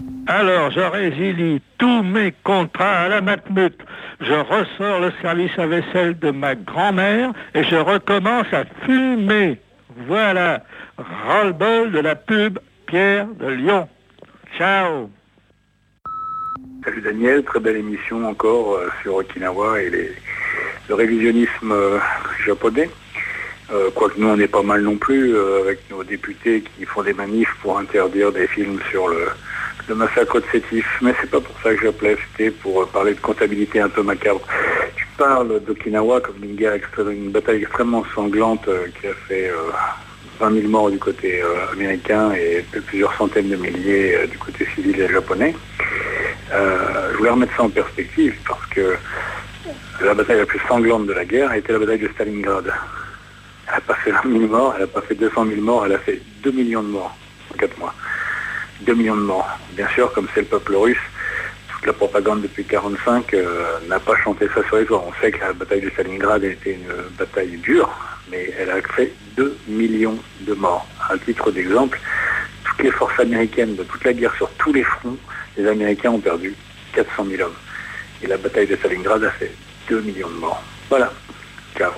Alors, je résilie tous mes contrats à la Matmut. Je ressors le service à vaisselle de ma grand-mère et je recommence à fumer. Voilà, ras-le-bol de la pub Pierre de Lyon. Ciao. Salut Daniel, très belle émission encore sur Okinawa et le révisionnisme japonais. Quoique nous on est pas mal non plus avec nos députés qui font des manifs pour interdire des films sur le massacre de Sétif. Mais c'est pas pour ça que j'appelais, c'était pour parler de comptabilité un peu macabre. Tu parles d'Okinawa comme une bataille extrêmement sanglante qui a fait 20 000 morts du côté américain et plusieurs centaines de milliers du côté civil et japonais. Je voulais remettre ça en perspective parce que la bataille la plus sanglante de la guerre a été la bataille de Stalingrad. Elle n'a pas fait 20 000 morts, elle n'a pas fait 200 000 morts, elle a fait 2 millions de morts en 4 mois. 2 millions de morts. Bien sûr, comme c'est le peuple russe, toute la propagande depuis 1945 n'a pas chanté ça sur les toits. On sait que la bataille de Stalingrad a été une bataille dure, mais elle a fait 2 millions de morts. À titre d'exemple, toutes les forces américaines de toute la guerre sur tous les fronts, les Américains ont perdu 400 000 hommes. Et la bataille de Stalingrad a fait 2 millions de morts. Voilà. Ciao.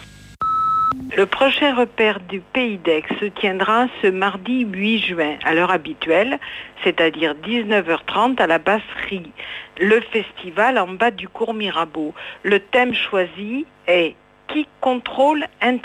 Le prochain repère du Pays d'Aix se tiendra ce mardi 8 juin, à l'heure habituelle, c'est-à-dire 19h30 à la Basserie. Le festival en bas du cours Mirabeau. Le thème choisi est « Qui contrôle Internet ?»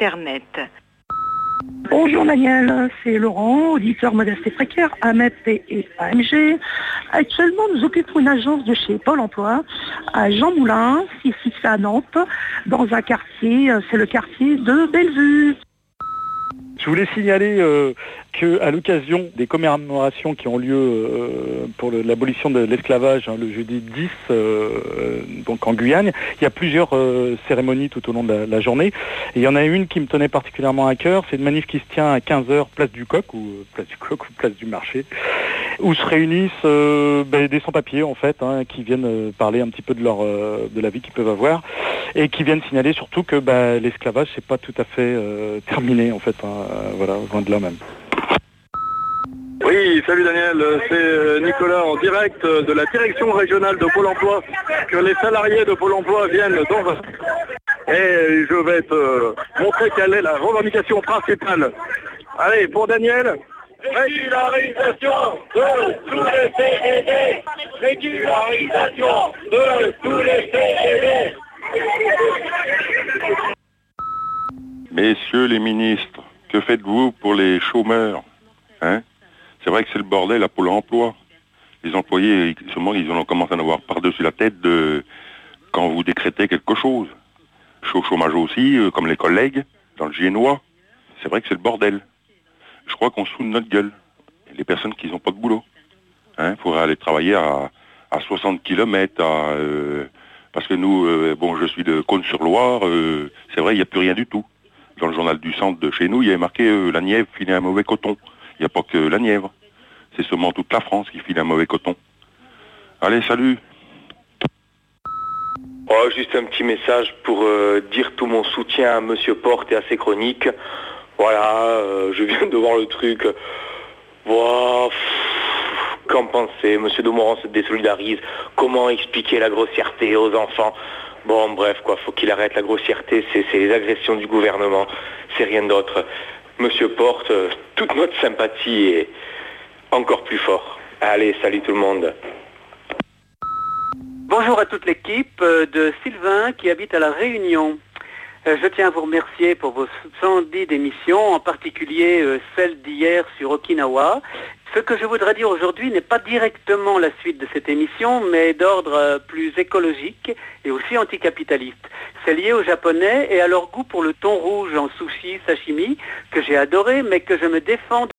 Bonjour Daniel, c'est Laurent, auditeur modeste et précaire, AMEP et AMG. Actuellement, nous occupons une agence de chez Pôle emploi à Jean Moulin, ici à Nantes, dans un quartier, c'est le quartier de Bellevue. Je voulais signaler qu'à l'occasion des commémorations qui ont lieu pour l'abolition de l'esclavage, le jeudi 10, donc en Guyane, il y a plusieurs cérémonies tout au long de la journée. Et il y en a une qui me tenait particulièrement à cœur, c'est une manif qui se tient à 15h, place du Coq ou place du Marché, où se réunissent des sans-papiers en fait, qui viennent parler un petit peu de la vie qu'ils peuvent avoir et qui viennent signaler surtout que l'esclavage c'est pas tout à fait terminé en fait, voilà, loin de là même. Oui, salut Daniel, c'est Nicolas en direct de la direction régionale de Pôle emploi, que les salariés de Pôle emploi viennent dans un... Et je vais te montrer quelle est la revendication principale. Allez, pour Daniel, régularisation de tous les CDD, régularisation de tous les CDD. Messieurs les ministres, que faites-vous pour les chômeurs, C'est vrai que c'est le bordel à Pôle emploi. Les employés, seulement, ils en commencent à en avoir par-dessus la tête quand vous décrétez quelque chose. Chômage aussi, comme les collègues, dans le Génois. C'est vrai que c'est le bordel. Je crois qu'on se fout de notre gueule. Les personnes qui n'ont pas de boulot. Il faudrait aller travailler à 60 km, parce que nous, je suis de Cône-sur-Loire, c'est vrai, il n'y a plus rien du tout. Dans le journal du centre de chez nous, il y avait marqué la Nièvre filait un mauvais coton. Il n'y a pas que la Nièvre. C'est seulement toute la France qui file un mauvais coton. Allez, salut. Oh, juste un petit message pour dire tout mon soutien à Monsieur Porte et à ses chroniques. Voilà, je viens de voir le truc. Wow, qu'en penser? Monsieur Domoran se désolidarise. Comment expliquer la grossièreté aux enfants? Bon, bref, faut qu'il arrête la grossièreté. C'est les agressions du gouvernement. C'est rien d'autre. Monsieur Porte, toute notre sympathie est encore plus fort. Allez, salut tout le monde. Bonjour à toute l'équipe de Sylvain qui habite à La Réunion. Je tiens à vous remercier pour vos 110 émissions, en particulier celle d'hier sur Okinawa. Ce que je voudrais dire aujourd'hui n'est pas directement la suite de cette émission, mais d'ordre plus écologique et aussi anticapitaliste. C'est lié aux Japonais et à leur goût pour le thon rouge en sushi, sashimi, que j'ai adoré, mais que je me défends